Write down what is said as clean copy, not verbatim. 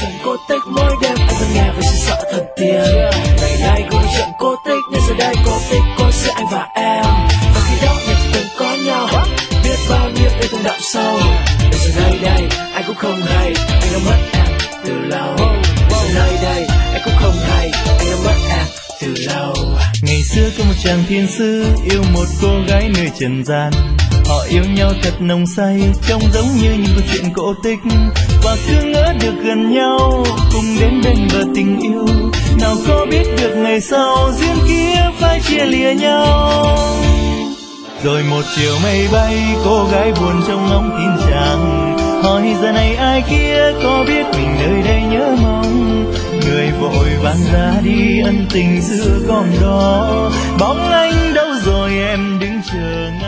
chuyện cổ tích mỗi đêm anh vẫn nghe và chỉ sợ thần tiên. Ngày nay cô nói chuyện cổ tích nhưng giờ đây cổ tích có giữa anh và em. Và khi đó mình từng có nhau, biết bao nhiêu yêu thương đậm sâu. Bây giờ nơi đây anh cũng không hay, anh đã mất em từ lâu. Bây giờ nơi đây anh cũng không hay, anh đã mất em từ lâu. Ngày xưa có một chàng thiên sứ yêu một cô gái nơi trần gian. Họ yêu nhau thật nồng say, trông giống như những câu chuyện cổ tích. Và cứ ngỡ được gần nhau, cùng đến bên bờ tình yêu. Nào có biết được ngày sau duyên kia phải chia lìa nhau. Rồi một chiều mây bay, cô gái buồn trong ngóng tin chàng. Hỏi giờ này ai kia có biết mình nơi đây nhớ mong. Người vội vàng ra đi, ân tình xưa còn đó. Bóng anh đâu rồi em đứng chờ.